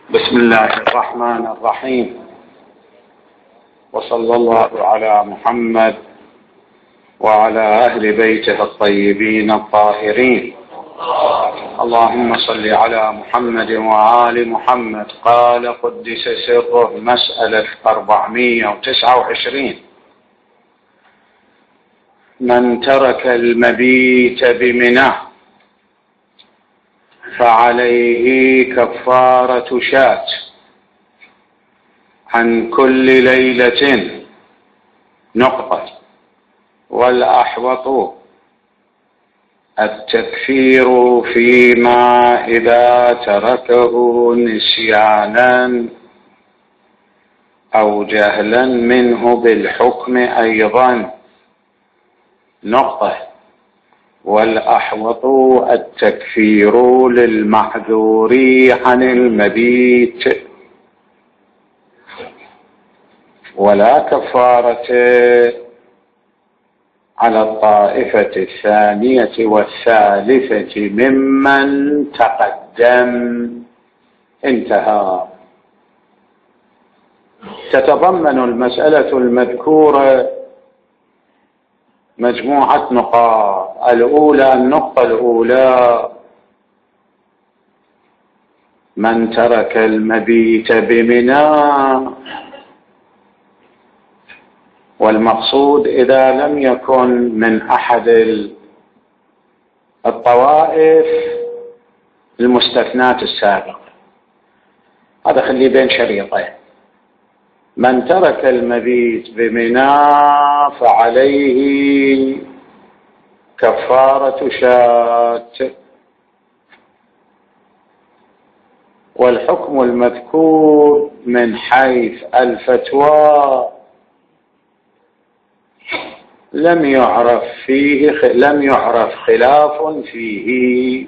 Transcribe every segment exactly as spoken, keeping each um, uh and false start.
بسم الله الرحمن الرحيم، وصلى الله على محمد وعلى أهل بيته الطيبين الطاهرين. اللهم صل على محمد وآل محمد. قال قدس سره، مسألة أربعمائة وتسعة وعشرين: من ترك المبيت بمنى فعليه كفارة شاة عن كل ليلة نقطة، والأحوط التكفير فيما إذا تركه نسيانا أو جهلا منه بالحكم أيضا نقطة، والأحوط التكفير للمعذور عن المبيت، ولا كفارة على الطائفة الثانية والثالثة ممن تقدم. انتهى. تتضمن المسألة المذكورة مجموعة نقاط. الأولى، النقطة الأولى: من ترك المبيت بمنى، والمقصود إذا لم يكن من أحد الطوائف المستثنات السابقة. هذا خليه بين شريطين: من ترك المبيت بمنى فعليه كفارة شاة، والحكم المذكور من حيث الفتوى لم يعرف فيه لم يعرف خلاف فيه.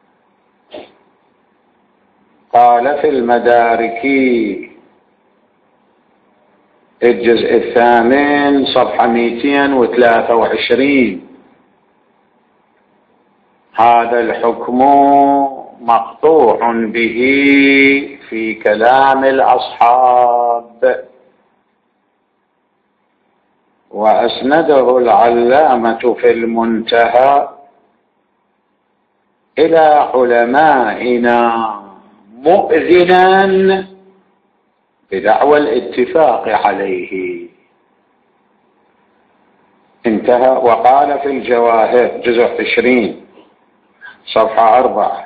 قال في المدارك الجزء الثامن صفحة مئتين وثلاثة وعشرين: هذا الحكم مقطوع به في كلام الأصحاب، وأسنده العلامة في المنتهى إلى علمائنا مؤذنا بدعوى الاتفاق عليه. انتهى. وقال في الجواهر جزء عشرين صفحة أربعة: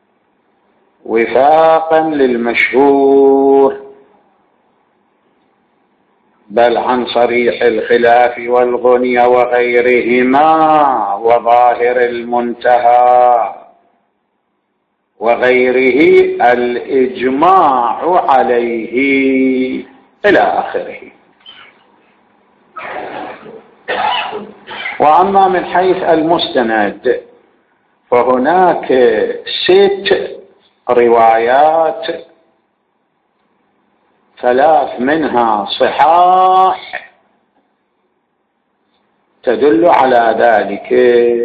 وفاقا للمشهور بل عن صريح الخلاف والغني وغيرهما وظاهر المنتهى وغيره الإجماع عليه، إلى آخره. وأما من حيث المستند فهناك ست روايات، ثلاث منها صحاح تدل على ذلك.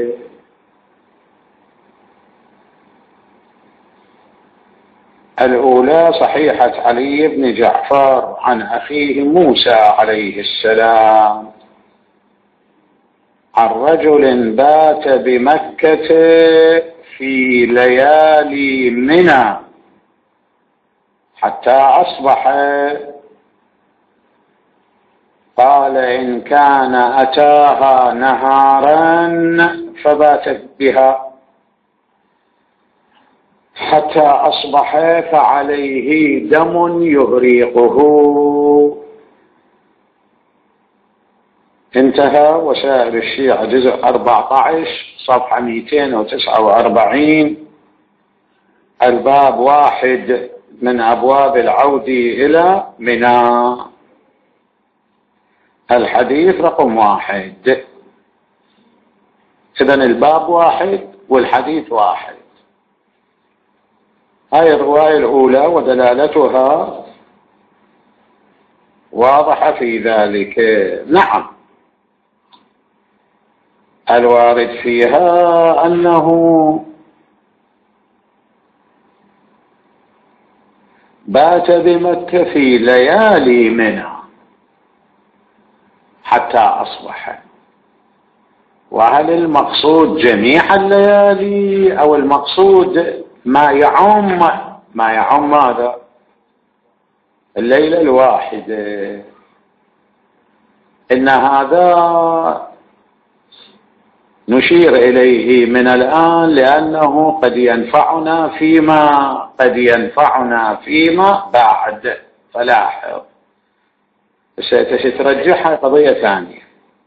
الأولى صحيحة علي بن جعفر عن أخيه موسى عليه السلام عن رجل بات بمكة في ليالي منى حتى أصبح، قال إن كان أتاها نهارا فباتت بها حتى أصبح فعليه دم يهريقه. انتهى. وسائر الشيعة جزء أربعة عشر صفحة مئتين وتسعة وأربعين، الباب واحد من أبواب العود إلى منى، الحديث رقم واحد. إذن الباب واحد والحديث واحد. هاي الرواية الأولى ودلالتها واضحة في ذلك. نعم، الوارد فيها أنه بات بمكة في ليالي منى حتى أصبح. وهل المقصود جميع الليالي أو المقصود ما يعم ما يعم ماذا؟ الليلة الواحدة. إن هذا نشير إليه من الآن لأنه قد ينفعنا فيما قد ينفعنا فيما بعد. فلاحظ سترجحها قضية ثانية.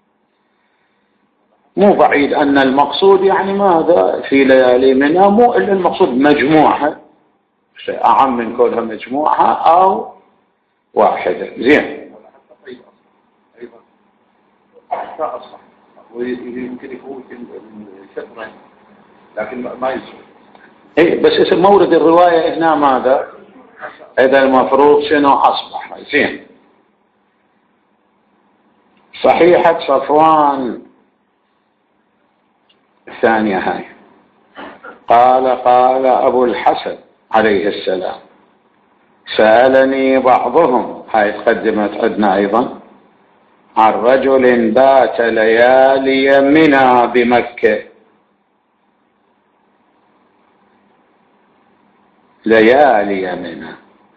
مو بعيد أن المقصود يعني ماذا في ليالي منها، مو إلا المقصود مجموعة، أعم من كونها مجموعة أو واحدة. زين. ويمكن يكون شطرا لكن ما يصير. إيه بس اسم مورد الرواية هنا ماذا؟ إذا المفروض شنو أصبح. زين. صحيحة صفوان الثانية هاي قال قال أبو الحسن عليه السلام سألني بعضهم، هاي تقدمت عندنا أيضا، عن رجل بات ليالي منى بمكة. ليالي منى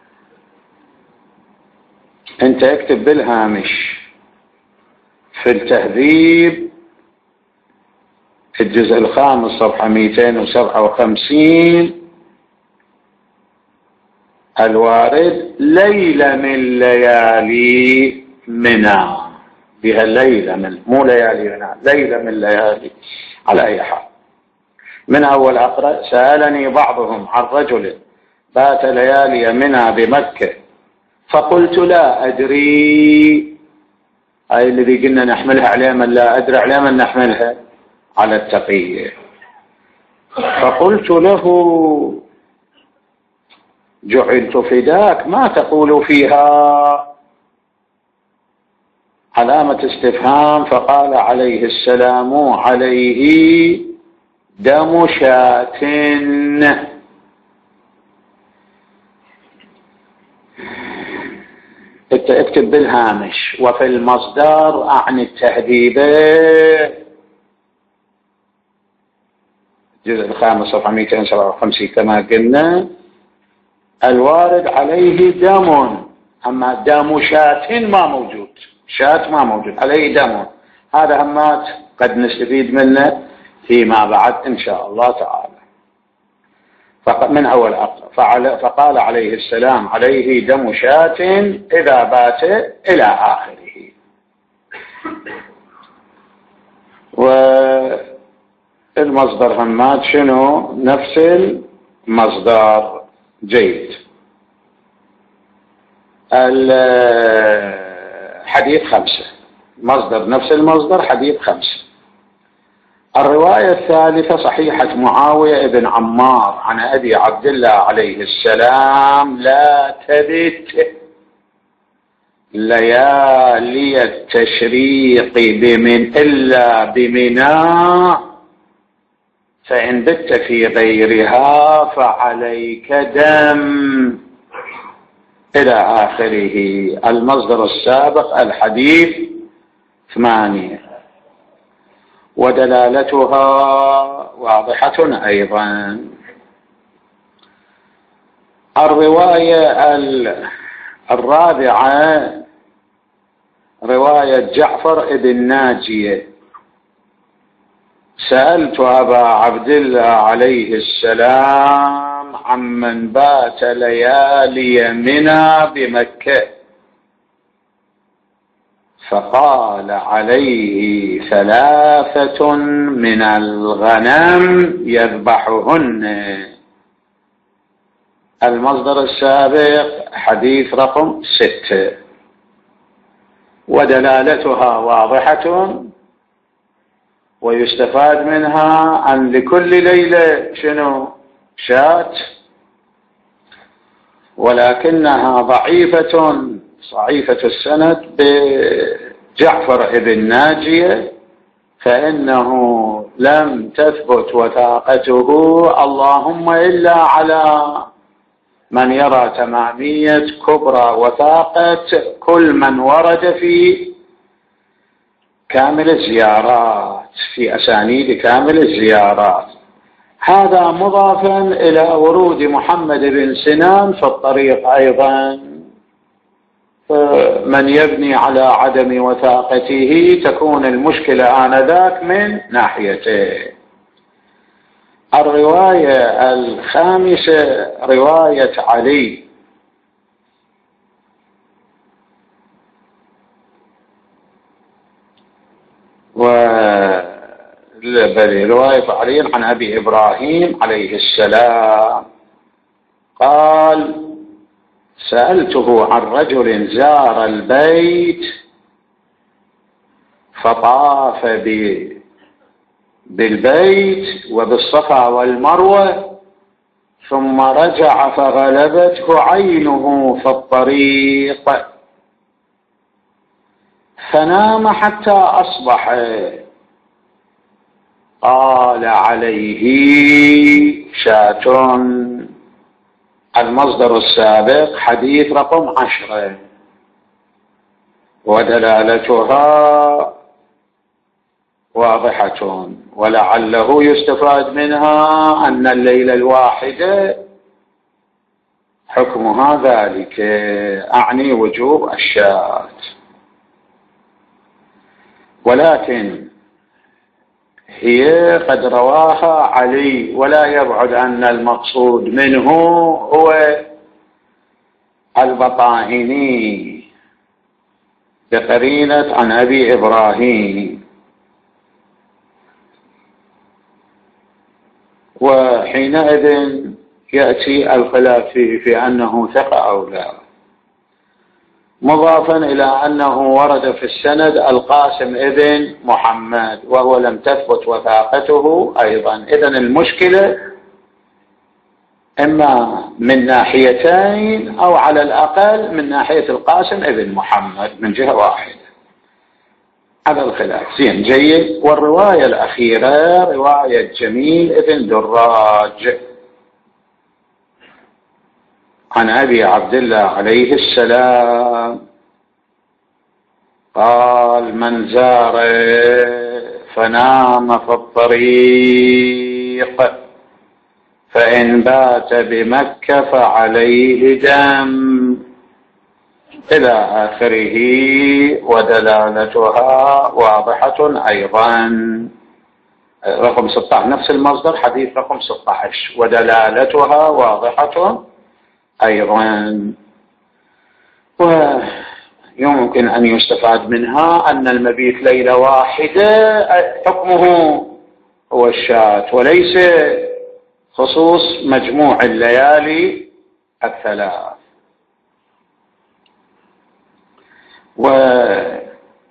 انت اكتب بالهامش في التهذيب الجزء الخامس صفحة مئتين وسبعة وخمسين الوارد ليلة من ليالي منى، بها ليلة من مو ليالي منى، ليلة من ليالي. على أي حال من أول أقرأ سألني بعضهم عن رجل بات ليالي منى بمكة فقلت لا أدري. هاي الذي قلنا نحملها عليه من لا أدري، عليه من نحملها على التقية. فقلت له جعلت فداك ما تقول فيها؟ علامة استفهام. فقال عليه السلام عليه دم شاة. اكتب بالهامش وفي المصدر عن التهذيب الجزء الخامس صفحة مئتين وسبعة وخمسين كما قلنا الوارد عليه دم، أما دم شاة ما موجود، شاة ما موجود، عليه دم. هذا همات قد نستفيد منه فيما بعد إن شاء الله تعالى. من أول أقرأ فقال عليه السلام عليه دم شاة إذا بات إلى آخره. والمصدر همات شنو؟ نفس المصدر. جيد. الحديث خمسة، مصدر نفس المصدر، حديث خمسة. الرواية الثالثة صحيحة معاوية بن عمار عن أبي عبد الله عليه السلام لا تبت ليالي التشريق بمن إلا بمنى فإن بت في غيرها فعليك دم إلى آخره. المصدر السابق الحديث ثمانية ودلالتها واضحة أيضا. الرواية الرابعة رواية جعفر بن ناجية سألت أبا عبد الله عليه السلام عمن بات ليالي منى بمكة فقال عليه ثلاثة من الغنم يذبحهن. المصدر السابق حديث رقم ستة ودلالتها واضحة ويستفاد منها أن لكل ليلة شنو؟ شاة، ولكنها ضعيفة ضعيفة السند بجعفر بن ناجية فإنه لم تثبت وثاقته اللهم إلا على من يرى تمامية كبرى وثاقة كل من ورد في كامل الزيارات، في أسانيد كامل الزيارات. هذا مضافا إلى ورود محمد بن سنان في الطريق أيضا، من يبني على عدم وثاقته تكون المشكلة آنذاك من ناحيته. الرواية الخامسة رواية علي، و رواية علي عن أبي إبراهيم عليه السلام قال: سألته عن رجل زار البيت فطاف بالبيت وبالصفا والمروة ثم رجع فغلبته عينه في الطريق فنام حتى أصبح. قال: عليه شاة. المصدر السابق حديث رقم عشرة، ودلالتها واضحة، ولعله يستفاد منها أن الليلة الواحدة حكمها ذلك، أعني وجوب الشاة. ولكن هي قد رواها علي، ولا يبعد أن المقصود منه هو البطائني بقرينة عن أبي إبراهيم، وحينئذ يأتي الخلاف فيه في أنه ثقة أو لا، مضافا إلى أنه ورد في السند القاسم ابن محمد وهو لم تثبت وثاقته أيضا. إذن المشكلة إما من ناحيتين أو على الأقل من ناحية القاسم ابن محمد من جهة واحدة. هذا الخلاف زين جيد. والرواية الأخيرة رواية جميل ابن دراج عن أبي عبد الله عليه السلام قال: من زار فنام في الطريق فإن بات بمكة فعليه دم، إلى آخره، ودلالتها واضحة أيضا. رقم ستة عشر نفس المصدر حديث رقم ستة عشر، ودلالتها واضحة أيضا. ويمكن أن يستفاد منها أن المبيت ليلة واحدة حكمه هو الشاة، وليس خصوص مجموع الليالي الثلاث. وسند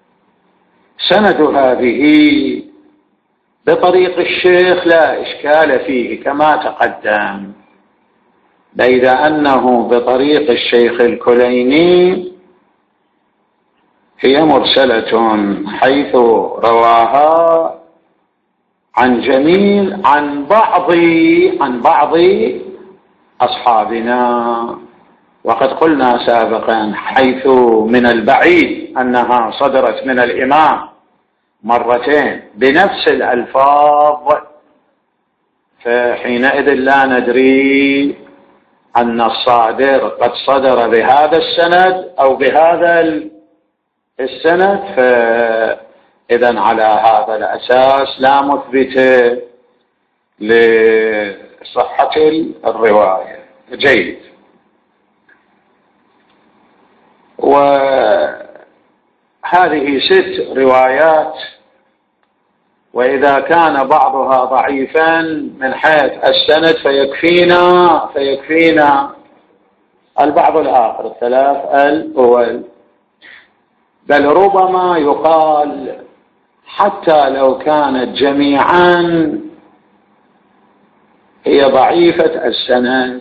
هذه بطريق الشيخ لا إشكال فيه كما تقدم، بيد أنه بطريق الشيخ الكليني هي مرسلة، حيث رواها عن جميل عن بعض عن بعض أصحابنا، وقد قلنا سابقا حيث من البعيد أنها صدرت من الإمام مرتين بنفس الألفاظ، فحينئذ لا ندري أن الصادر قد صدر بهذا السند أو بهذا السند، فإذا على هذا الأساس لا مثبت لصحة الرواية. جيد. وهذه ست روايات، وإذا كان بعضها ضعيفا من حيث السند فيكفينا فيكفينا البعض الآخر الثلاث الأول، بل ربما يقال حتى لو كانت جميعا هي ضعيفة السند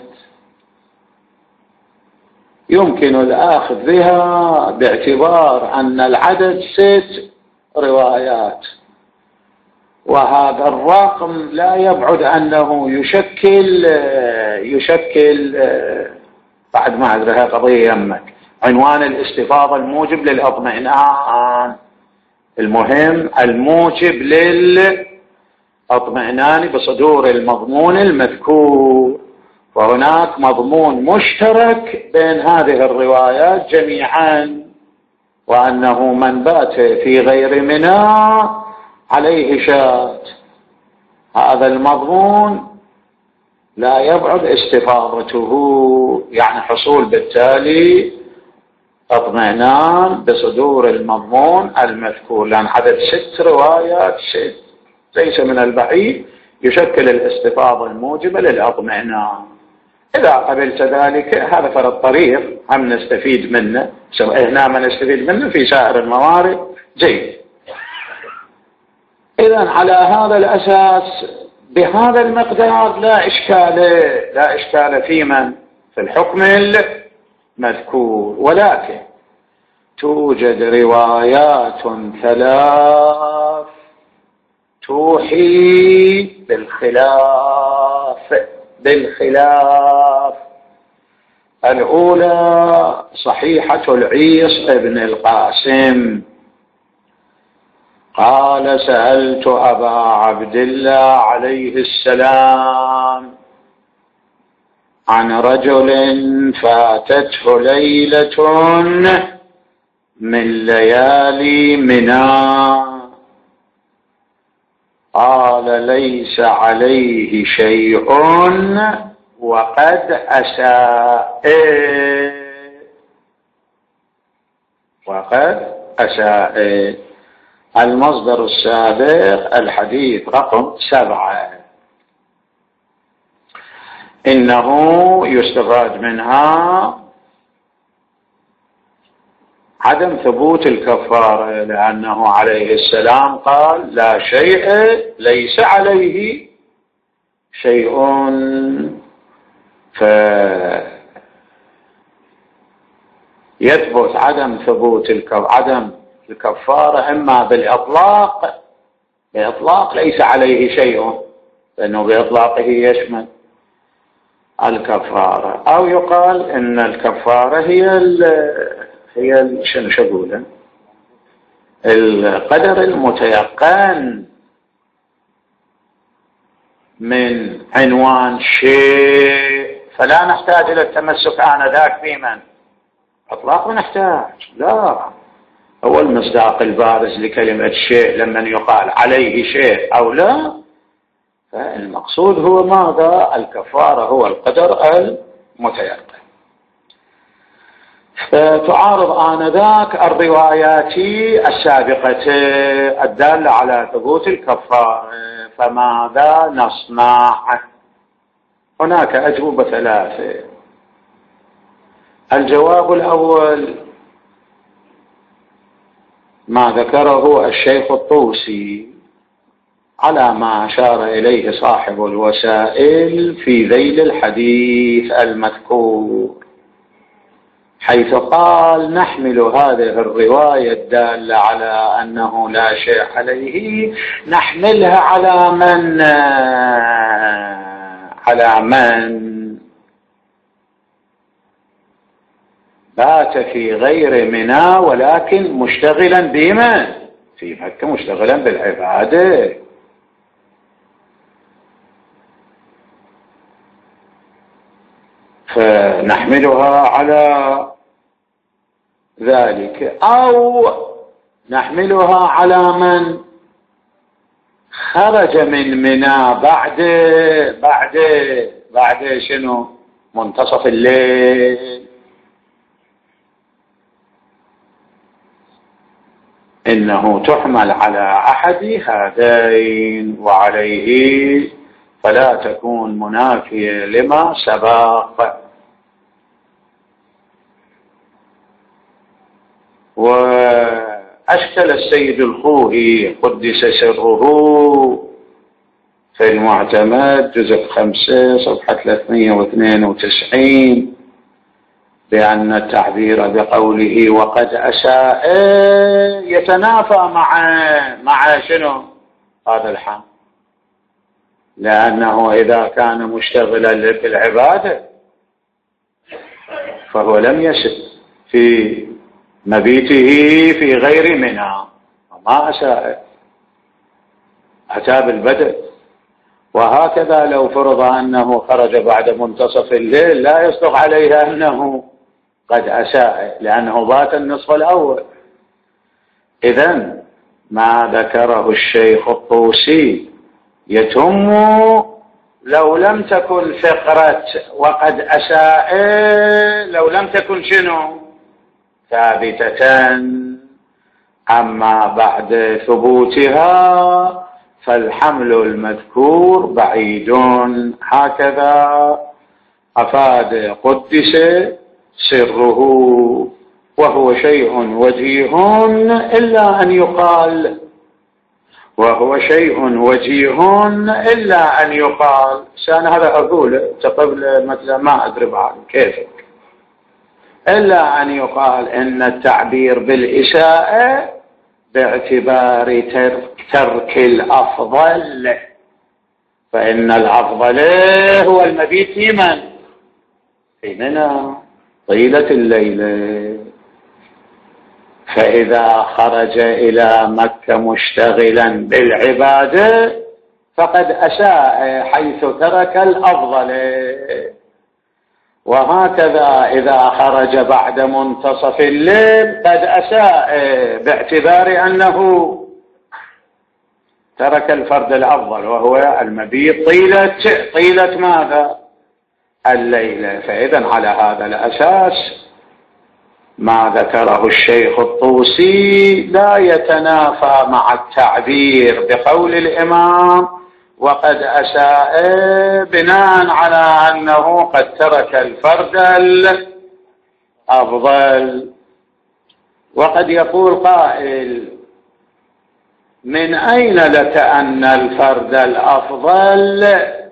يمكن الأخذ بها باعتبار أن العدد ست روايات، وهذا الرقم لا يبعد أنه يشكل يشكل بعد ما أدري هاي قضية يمك. عنوان الاستفاضة الموجب للاطمئنان، المهم الموجب للاطمئنان بصدور المضمون المذكور. وهناك مضمون مشترك بين هذه الروايات جميعا، وأنه من بات في غير منى عليه شاة. هذا المضمون لا يبعد استفاضته، يعني حصول بالتالي اطمئنان بصدور المضمون المذكور، لأن عدد ست روايات ست ليس من البعيد يشكل الاستفاضة الموجبة للاطمئنان. إذا قبلت ذلك هذا فرد طريق هم نستفيد منه، هنا ما نستفيد منه في سائر الموارد جيد. إذن على هذا الأساس بهذا المقدار لا إشكال لا إشكال في من في الحكم المذكور. ولكن توجد روايات ثلاث توحي بالخلاف بالخلاف. الأولى صحيحة العيص ابن القاسم قال: سألت أبا عبد الله عليه السلام عن رجل فاتته ليلة من ليالي منى، قال: ليس عليه شيء وقد أساء وقد أساء. المصدر السابق الحديث رقم سبعة، إنه يستفاد منها عدم ثبوت الكفارة، لأنه عليه السلام قال: لا شيء ليس عليه شيء، فيثبت عدم ثبوت الكفارة عدم الكفارة إما بالإطلاق بإطلاق ليس عليه شيء، لأنه بإطلاقه يشمل الكفارة، أو يقال إن الكفارة هي ال هي ال شنو شقوله القدر المتيقن من عنوان شيء، فلا نحتاج إلى التمسك آنذاك بمن إطلاق نحتاج، لا، هو المصداق البارز لكلمة شيء لما يقال عليه شيء أو لا، فالمقصود هو ماذا؟ الكفارة هو القدر المتيقن. فتعارض آنذاك الروايات السابقة الدالة على ثبوت الكفارة، فماذا نصنع؟ هناك أجوبة ثلاثة. الجواب الأول ما ذكره الشيخ الطوسي على ما أشار إليه صاحب الوسائل في ذيل الحديث المذكور، حيث قال: نحمل هذه الرواية الدالة على أنه لا شيء عليه، نحملها على من على من بات في غير منى ولكن مشتغلا بمن في مكة، مشتغلا بالعبادة. فنحملها على ذلك، أو نحملها على من خرج من منى بعد بعد بعد شنو منتصف الليل. إنه تحمل على أحد هذين، وعليه فلا تكون منافية لما سبق. وأشكل السيد الخوئي قدس سره في المعتمد جزء خمسة صفحة ثلاثمئة واثنين وتسعين بأن التعبير بقوله وقد أساء يتنافى مع مع شنو هذا الحال، لأنه إذا كان مشتغلا بالعبادة فهو لم يشد في مبيته في غير منى وما أساء، أتى بالبدء. وهكذا لو فرض أنه خرج بعد منتصف الليل لا يصدق عليه أنه قد أساء، لأنه بات النصف الأول. إذن ما ذكره الشيخ الطوسي يتم لو لم تكن فقرة وقد أساء، لو لم تكن شنو ثابتة. أما بعد ثبوتها فالحمل المذكور بعيد. هكذا أفاد قدس سره، وهو شيء وجيه إلا أن يقال، وهو شيء وجيه إلا أن يقال. سأنا هذا أقول قبل مثلا ما أدري بعد كيفك، إلا أن يقال إن التعبير بالإساءة باعتبار ترك, ترك الأفضل، فإن الأفضل هو المبيت في من؟ في منى طيلة الليل. فإذا خرج إلى مكة مشتغلا بالعبادة فقد أساء حيث ترك الأفضل. وهكذا إذا خرج بعد منتصف الليل قد أساء باعتبار أنه ترك الفرد الأفضل وهو المبيت طيلة طيلة ماذا؟ الليل. فإذا على هذا الأساس ما ذكره الشيخ الطوسي لا يتنافى مع التعبير بقول الإمام وقد أساء بناء على أنه قد ترك الفرد الأفضل. وقد يقول قائل من أين لك أن الفرد الأفضل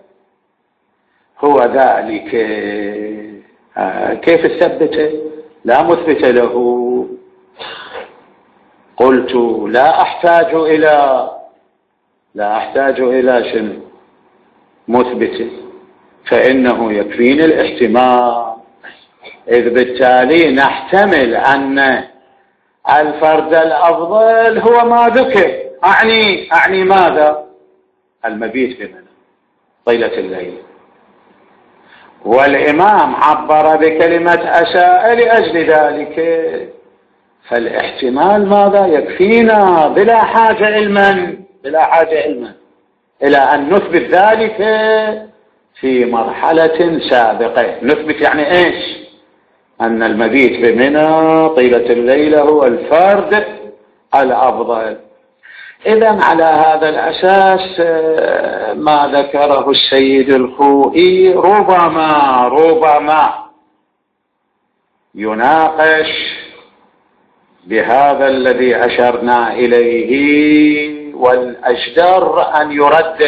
هو ذلك؟ كيف تثبته؟ لا مثبت له. قلت لا أحتاج إلى لا أحتاج إلى شنو مثبت، فإنه يكفيني الاحتمال، إذ بالتالي نحتمل أن الفرد الأفضل هو ما ذكر. أعني أعني ماذا؟ المبيت في منى طيلة الليل. والإمام عبر بكلمة أساء لأجل ذلك، فالاحتمال ماذا؟ يكفينا بلا حاجة علما بلا حاجة علما إلى أن نثبت ذلك في مرحلة سابقة. نثبت يعني إيش؟ أن المبيت بمنى طيلة الليل هو الفرد الأفضل. إذن على هذا الأساس ما ذكره السيد الخوئي ربما ربما يناقش بهذا الذي أشرنا إليه، والأجدر أن يرد.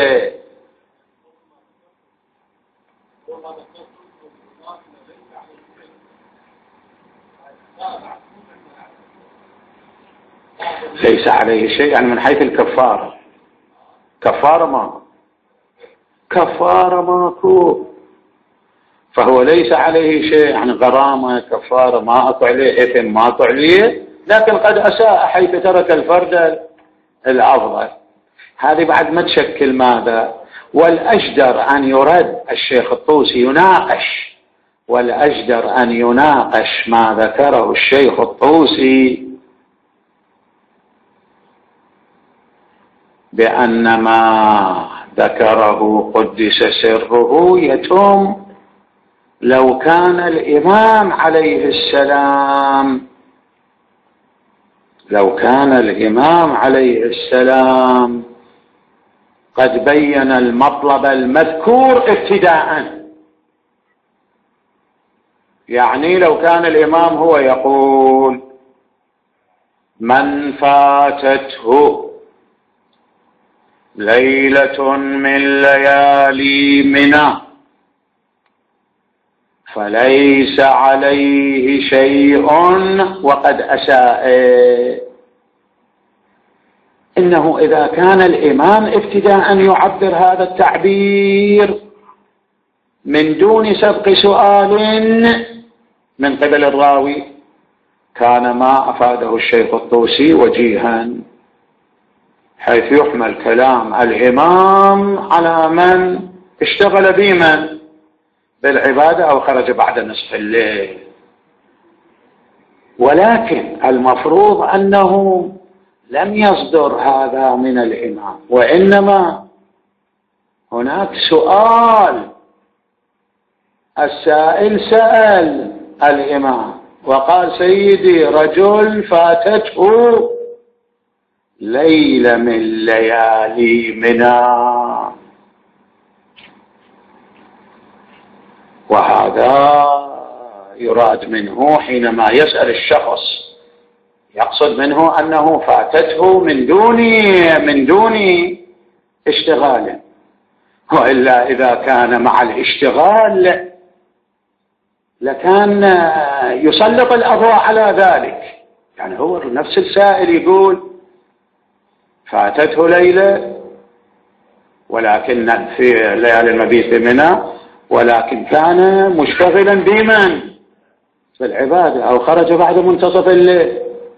ليس عليه شيء يعني من حيث الكفارة. كفارة ما كفارة ماكو، فهو ليس عليه شيء يعني غرامة كفارة ما أكو عليه إثم ما أكو عليه، لكن قد أساء حيث ترك الفرد الأفضل. هذه بعد ما تشكل ماذا؟ والأجدر أن يرد. الشيخ الطوسي يناقش، والأجدر أن يناقش ما ذكره الشيخ الطوسي بأن ما ذكره قدس سره يتم لو كان الإمام عليه السلام لو كان الإمام عليه السلام قد بين المطلب المذكور ابتداء. يعني لو كان الإمام هو يقول من فاتته ليلة من ليالي منى فليس عليه شيء وقد أساء. إنه إذا كان الإمام ابتداء يعبر هذا التعبير من دون سبق سؤال من قبل الراوي كان ما أفاده الشيخ الطوسي وجيها، حيث يحمل كلام الإمام على من اشتغل بمن بالعبادة أو خرج بعد نصف الليل. ولكن المفروض أنه لم يصدر هذا من الإمام، وإنما هناك سؤال، السائل سأل الإمام وقال: سيدي رجل فاتته ليلة من ليالي منى. وهذا يراد منه حينما يسأل الشخص يقصد منه أنه فاتته من دون من دون اشتغال، وإلا إذا كان مع الاشتغال لكان يسلط الأضواء على ذلك. يعني هو نفس السائل يقول فاتته ليلة ولكن في ليالي المبيت منى، ولكن كان مشتغلا بمن بالعبادة أو خرج بعد منتصف الليل.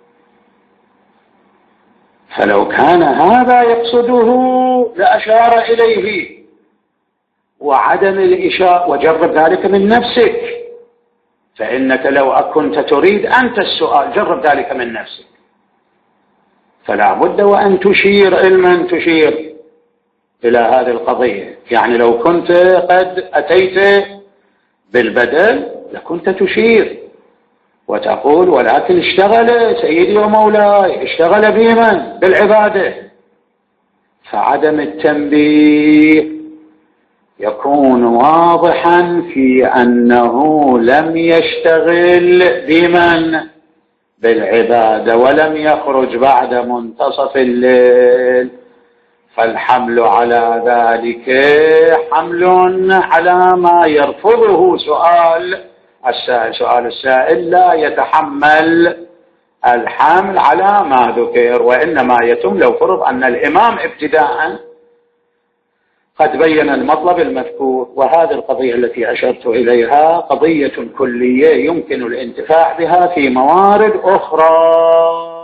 فلو كان هذا يقصده لأشار إليه، وعدم الإشارة وجرب ذلك من نفسك، فإنك لو كنت تريد أنت السؤال جرب ذلك من نفسك، فلا بد وأن تشير علما تشير إلى هذه القضية. يعني لو كنت قد أتيت بالبدل لكنت تشير وتقول: ولكن اشتغل سيدي ومولاي، اشتغل بمن بالعبادة. فعدم التنبيه يكون واضحا في أنه لم يشتغل بمن بالعبادة ولم يخرج بعد منتصف الليل. فالحمل على ذلك حمل على ما يرفضه سؤال السائل. سؤال السائل لا يتحمل الحمل على ما ذكر، وإنما يتم لو فرض أن الإمام ابتداء قد بين المطلب المذكور. وهذه القضية التي أشرت إليها قضية كلية يمكن الانتفاع بها في موارد أخرى،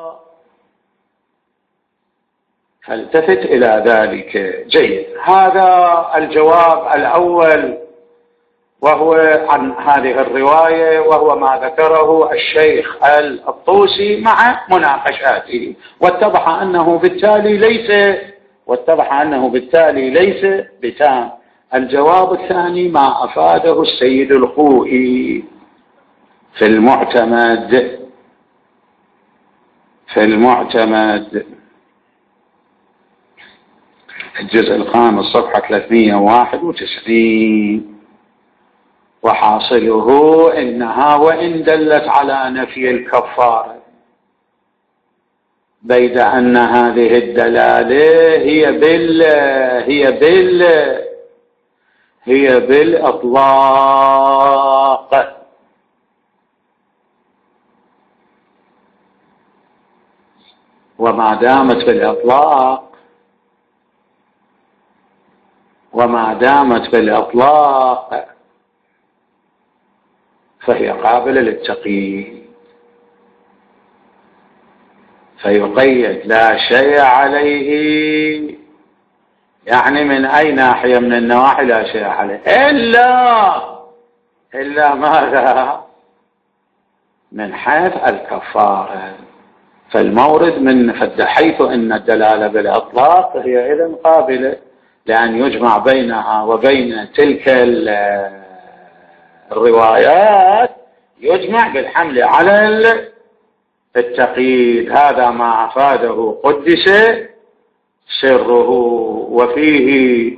فالتفت إلى ذلك. جيد، هذا الجواب الأول وهو عن هذه الرواية، وهو ما ذكره الشيخ الطوسي مع مناقشاته، واتضح أنه بالتالي ليس واتضح أنه بالتالي ليس بتام. الجواب الثاني ما أفاده السيد الخوئي في المعتمد في المعتمد الجزء الخامس صفحة ثلاثمئة وواحد وتسعين، وحاصله إنها وإن دلت على نفي الكفارة بيد أن هذه الدلالة هي بال هي بال هي بالإطلاق، وما دامت بالإطلاق وما دامت بالإطلاق فهي قابلة للتقييد، فيقيد لا شيء عليه. يعني من أي ناحية من النواحي لا شيء عليه إلا إلا ماذا؟ من حيث الكفارة. فالمورد من حيث أن الدلالة بالإطلاق هي إذن قابلة لأن يجمع بينها وبين تلك الروايات، يجمع بالحمل على التقييد. هذا ما أفاده قدس سره. وفيه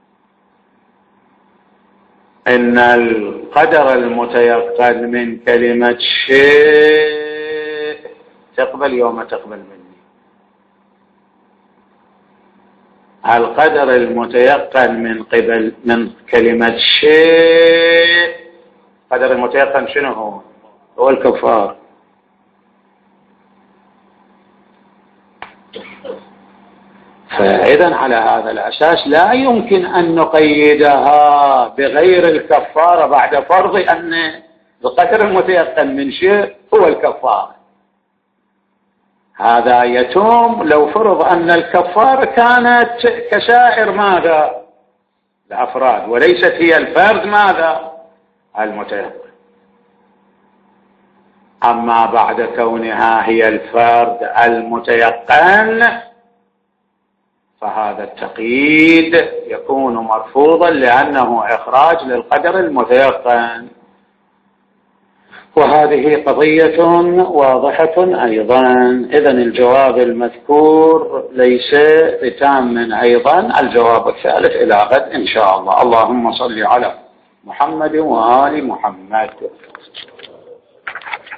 إن القدر المتيقن من كلمة شيء تقبل يوم تقبل مني. القدر المتيقن من قبل من كلمة شيء، القدر المتيقن شنو هو؟ هو الكفار. فإذا على هذا الأساس لا يمكن أن نقيدها بغير الكفارة بعد فرض أن القدر المتيقن من شيء هو الكفارة. هذا يتم لو فرض أن الكفارة كانت كسائر ماذا الأفراد وليست هي الفرد ماذا المتيقن. أما بعد كونها هي الفرد المتيقن فهذا التقييد يكون مرفوضا لأنه إخراج للقدر المتيقن. وهذه قضية واضحة أيضا. إذن الجواب المذكور ليس بتام أيضا. الجواب الثالث إلى غد إن شاء الله. اللهم صل على محمد وآل محمد.